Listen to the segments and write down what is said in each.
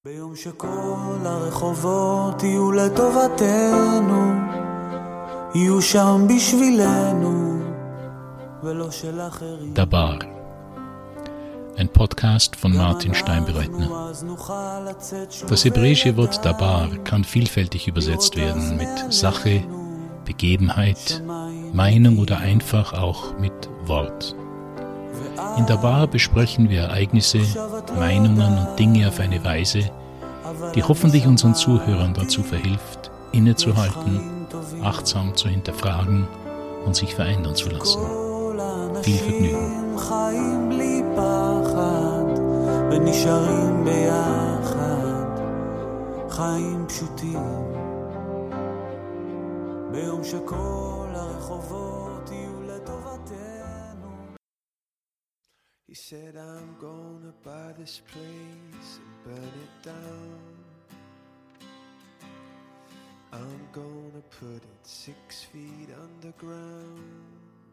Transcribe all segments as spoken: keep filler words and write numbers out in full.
ביום שכל הרחובות יהיו לטובתנו, יהיו שם בשבילנו ולא של אחרים. Dabar, ein Podcast von Martin Steinbereitner. Das hebräische Wort Dabar kann vielfältig übersetzt werden mit Sache, Begebenheit, Meinung oder einfach auch mit Wort. In Dabar besprechen wir Ereignisse, Meinungen und Dinge auf eine Weise, die hoffentlich unseren Zuhörern dazu verhilft, innezuhalten, achtsam zu hinterfragen und sich verändern zu lassen. Viel Vergnügen. He said, I'm gonna buy this place and burn it down. I'm gonna put it six feet underground.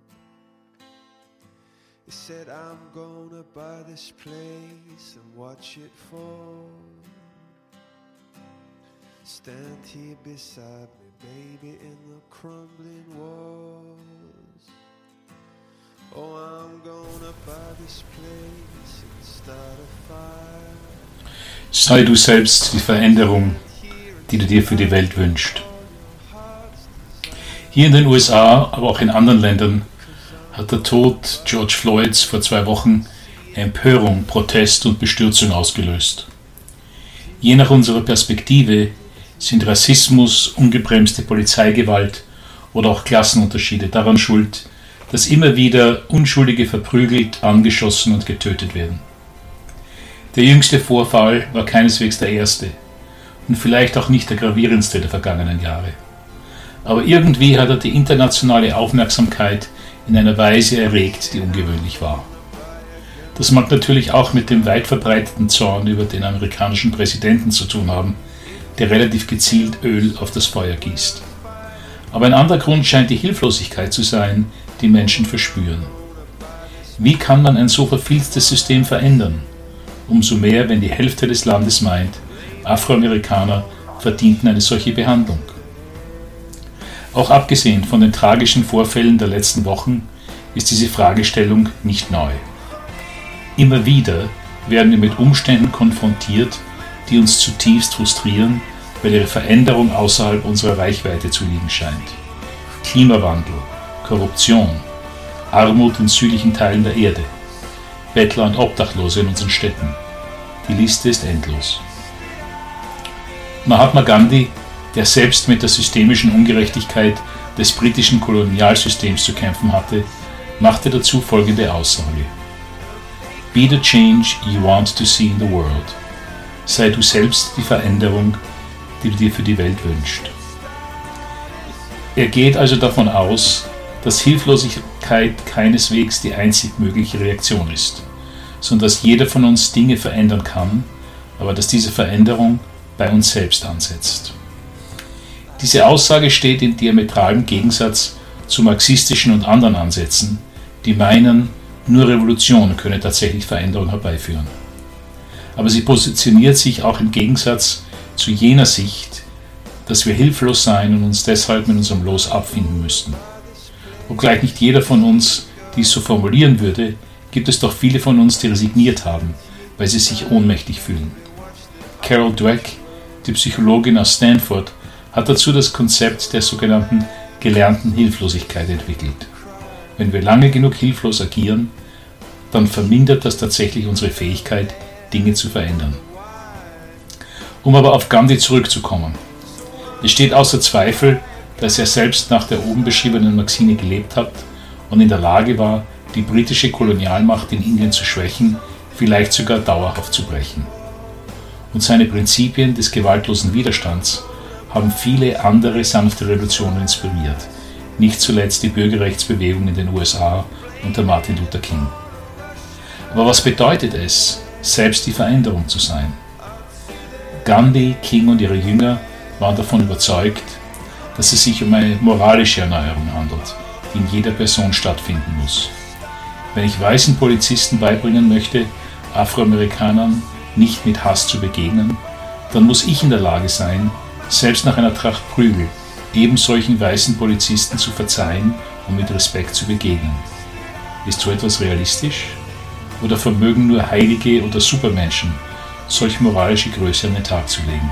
He said, I'm gonna buy this place and watch it fall. Stand here beside me, baby, in the crumbling walls. Oh, I'm gonna buy this place and start a fire. Sei du selbst die Veränderung, die du dir für die Welt wünschst. Hier in den U S A, aber auch in anderen Ländern, hat der Tod George Floyds vor zwei Wochen Empörung, Protest und Bestürzung ausgelöst. Je nach unserer Perspektive sind Rassismus, ungebremste Polizeigewalt oder auch Klassenunterschiede daran schuld, dass immer wieder Unschuldige verprügelt, angeschossen und getötet werden. Der jüngste Vorfall war keineswegs der erste und vielleicht auch nicht der gravierendste der vergangenen Jahre. Aber irgendwie hat er die internationale Aufmerksamkeit in einer Weise erregt, die ungewöhnlich war. Das mag natürlich auch mit dem weit verbreiteten Zorn über den amerikanischen Präsidenten zu tun haben, der relativ gezielt Öl auf das Feuer gießt. Aber ein anderer Grund scheint die Hilflosigkeit zu sein, die Menschen verspüren. Wie kann man ein so verfilztes System verändern? Umso mehr, wenn die Hälfte des Landes meint, Afroamerikaner verdienten eine solche Behandlung. Auch abgesehen von den tragischen Vorfällen der letzten Wochen ist diese Fragestellung nicht neu. Immer wieder werden wir mit Umständen konfrontiert, die uns zutiefst frustrieren, weil ihre Veränderung außerhalb unserer Reichweite zu liegen scheint. Klimawandel, Korruption, Armut in südlichen Teilen der Erde, Bettler und Obdachlose in unseren Städten. Die Liste ist endlos. Mahatma Gandhi, der selbst mit der systemischen Ungerechtigkeit des britischen Kolonialsystems zu kämpfen hatte, machte dazu folgende Aussage: Be the change you want to see in the world. Sei du selbst die Veränderung, die du dir für die Welt wünschst. Er geht also davon aus, dass Hilflosigkeit keineswegs die einzig mögliche Reaktion ist, sondern dass jeder von uns Dinge verändern kann, aber dass diese Veränderung bei uns selbst ansetzt. Diese Aussage steht in diametralem Gegensatz zu marxistischen und anderen Ansätzen, die meinen, nur Revolution könne tatsächlich Veränderung herbeiführen. Aber sie positioniert sich auch im Gegensatz zu jener Sicht, dass wir hilflos sein und uns deshalb mit unserem Los abfinden müssten. Obgleich nicht jeder von uns dies so formulieren würde, gibt es doch viele von uns, die resigniert haben, weil sie sich ohnmächtig fühlen. Carol Dweck, die Psychologin aus Stanford, hat dazu das Konzept der sogenannten gelernten Hilflosigkeit entwickelt. Wenn wir lange genug hilflos agieren, dann vermindert das tatsächlich unsere Fähigkeit, Dinge zu verändern. Um aber auf Gandhi zurückzukommen. Es steht außer Zweifel, dass er selbst nach der oben beschriebenen Maxime gelebt hat und in der Lage war, die britische Kolonialmacht in Indien zu schwächen, vielleicht sogar dauerhaft zu brechen. Und seine Prinzipien des gewaltlosen Widerstands haben viele andere sanfte Revolutionen inspiriert, nicht zuletzt die Bürgerrechtsbewegung in den U S A unter Martin Luther King. Aber was bedeutet es, selbst die Veränderung zu sein? Gandhi, King und ihre Jünger waren davon überzeugt, dass es sich um eine moralische Erneuerung handelt, die in jeder Person stattfinden muss. Wenn ich weißen Polizisten beibringen möchte, Afroamerikanern nicht mit Hass zu begegnen, dann muss ich in der Lage sein, selbst nach einer Tracht Prügel, eben solchen weißen Polizisten zu verzeihen und mit Respekt zu begegnen. Ist so etwas realistisch? Oder vermögen nur Heilige oder Supermenschen, solch moralische Größe an den Tag zu legen?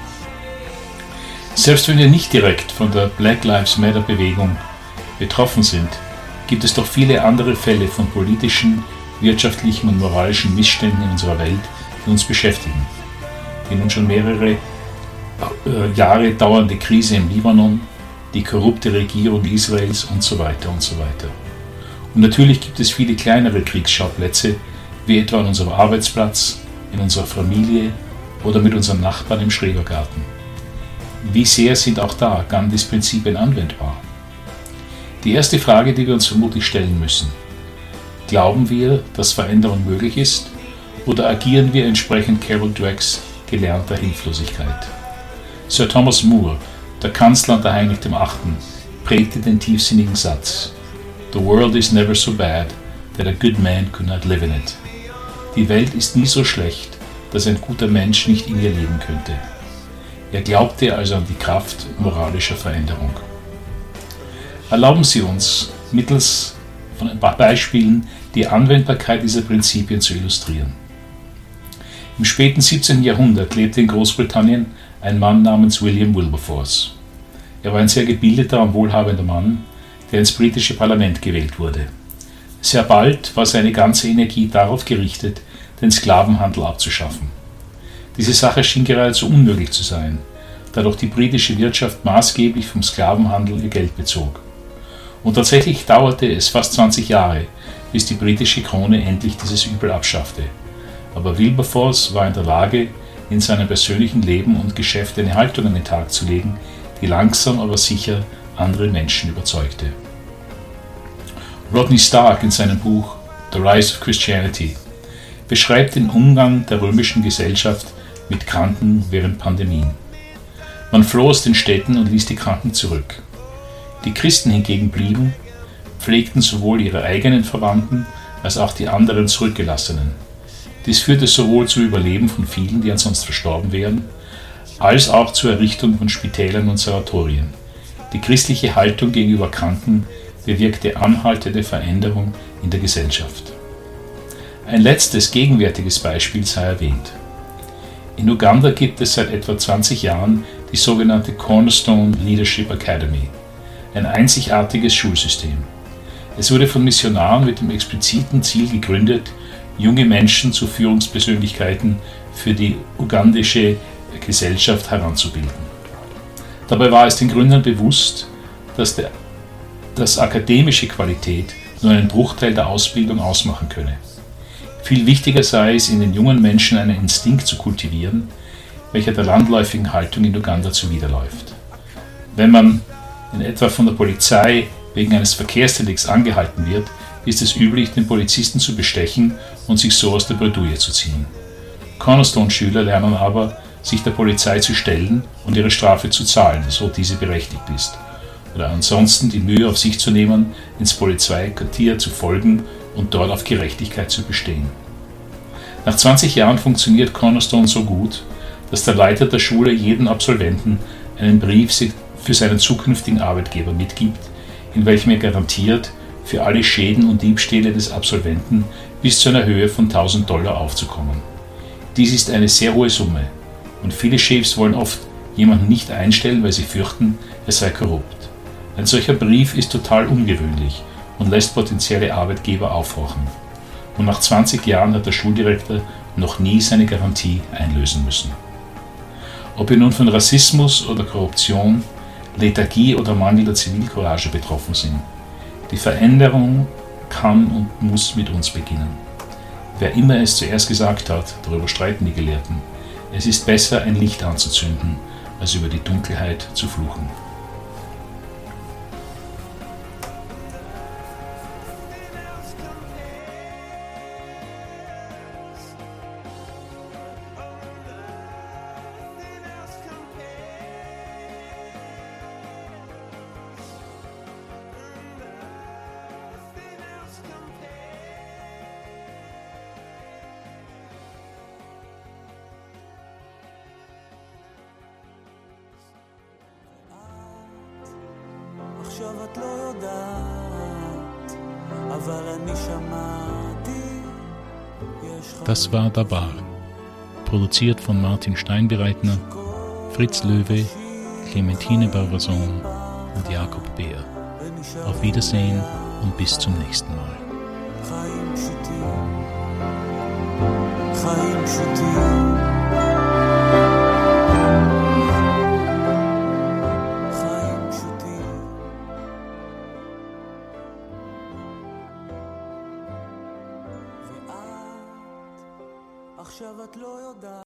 Selbst wenn wir nicht direkt von der Black Lives Matter Bewegung betroffen sind, gibt es doch viele andere Fälle von politischen, wirtschaftlichen und moralischen Missständen in unserer Welt, die uns beschäftigen. Die nun schon mehrere äh, Jahre dauernde Krise im Libanon, die korrupte Regierung Israels und so weiter und so weiter. Und natürlich gibt es viele kleinere Kriegsschauplätze, wie etwa an unserem Arbeitsplatz, in unserer Familie oder mit unseren Nachbarn im Schrebergarten. Wie sehr sind auch da Gandhis Prinzipien anwendbar? Die erste Frage, die wir uns vermutlich stellen müssen: Glauben wir, dass Veränderung möglich ist, oder agieren wir entsprechend Carol Dwecks gelernter Hilflosigkeit? Sir Thomas More, der Kanzler unter Heinrich der Achte, prägte den tiefsinnigen Satz: The world is never so bad that a good man could not live in it. Die Welt ist nie so schlecht, dass ein guter Mensch nicht in ihr leben könnte. Er glaubte also an die Kraft moralischer Veränderung. Erlauben Sie uns, mittels von ein paar Beispielen die Anwendbarkeit dieser Prinzipien zu illustrieren. Im späten siebzehnten Jahrhundert lebte in Großbritannien ein Mann namens William Wilberforce. Er war ein sehr gebildeter und wohlhabender Mann, der ins britische Parlament gewählt wurde. Sehr bald war seine ganze Energie darauf gerichtet, den Sklavenhandel abzuschaffen. Diese Sache schien geradezu unmöglich zu sein, da doch die britische Wirtschaft maßgeblich vom Sklavenhandel ihr Geld bezog. Und tatsächlich dauerte es fast zwanzig Jahre, bis die britische Krone endlich dieses Übel abschaffte. Aber Wilberforce war in der Lage, in seinem persönlichen Leben und Geschäft eine Haltung an den Tag zu legen, die langsam aber sicher andere Menschen überzeugte. Rodney Stark in seinem Buch The Rise of Christianity beschreibt den Umgang der römischen Gesellschaft mit Kranken während Pandemien. Man floh aus den Städten und ließ die Kranken zurück. Die Christen hingegen blieben, pflegten sowohl ihre eigenen Verwandten als auch die anderen Zurückgelassenen. Dies führte sowohl zum Überleben von vielen, die ansonsten verstorben wären, als auch zur Errichtung von Spitälern und Sanatorien. Die christliche Haltung gegenüber Kranken bewirkte anhaltende Veränderung in der Gesellschaft. Ein letztes gegenwärtiges Beispiel sei erwähnt. In Uganda gibt es seit etwa zwanzig Jahren die sogenannte Cornerstone Leadership Academy, ein einzigartiges Schulsystem. Es wurde von Missionaren mit dem expliziten Ziel gegründet, junge Menschen zu Führungspersönlichkeiten für die ugandische Gesellschaft heranzubilden. Dabei war es den Gründern bewusst, dass, der, dass akademische Qualität nur einen Bruchteil der Ausbildung ausmachen könne. Viel wichtiger sei es, in den jungen Menschen einen Instinkt zu kultivieren, welcher der landläufigen Haltung in Uganda zuwiderläuft. Wenn man in etwa von der Polizei wegen eines Verkehrsdelikts angehalten wird, ist es üblich, den Polizisten zu bestechen und sich so aus der Bredouille zu ziehen. Cornerstone-Schüler lernen aber, sich der Polizei zu stellen und ihre Strafe zu zahlen, so diese berechtigt ist. Oder ansonsten die Mühe auf sich zu nehmen, ins Polizeiquartier zu folgen und dort auf Gerechtigkeit zu bestehen. Nach zwanzig Jahren funktioniert Cornerstone so gut, dass der Leiter der Schule jeden Absolventen einen Brief für seinen zukünftigen Arbeitgeber mitgibt, in welchem er garantiert, für alle Schäden und Diebstähle des Absolventen bis zu einer Höhe von tausend Dollar aufzukommen. Dies ist eine sehr hohe Summe und viele Chefs wollen oft jemanden nicht einstellen, weil sie fürchten, er sei korrupt. Ein solcher Brief ist total ungewöhnlich und lässt potenzielle Arbeitgeber aufhorchen. Und nach zwanzig Jahren hat der Schuldirektor noch nie seine Garantie einlösen müssen. Ob wir nun von Rassismus oder Korruption, Lethargie oder mangelnder Zivilcourage betroffen sind, die Veränderung kann und muss mit uns beginnen. Wer immer es zuerst gesagt hat, darüber streiten die Gelehrten, es ist besser, ein Licht anzuzünden, als über die Dunkelheit zu fluchen. עכשיו את לא יודעת, אבל אני שמעתי. Das war der Bar, produziert von Martin Steinbereitner, Fritz Löwe, Clementine Barbason und Jakob Beer. Auf Wiedersehen und bis zum nächsten Mal. חיים פשוטים, חיים פשוטים, חיים פשוטים. ואת, עכשיו את לא יודעת.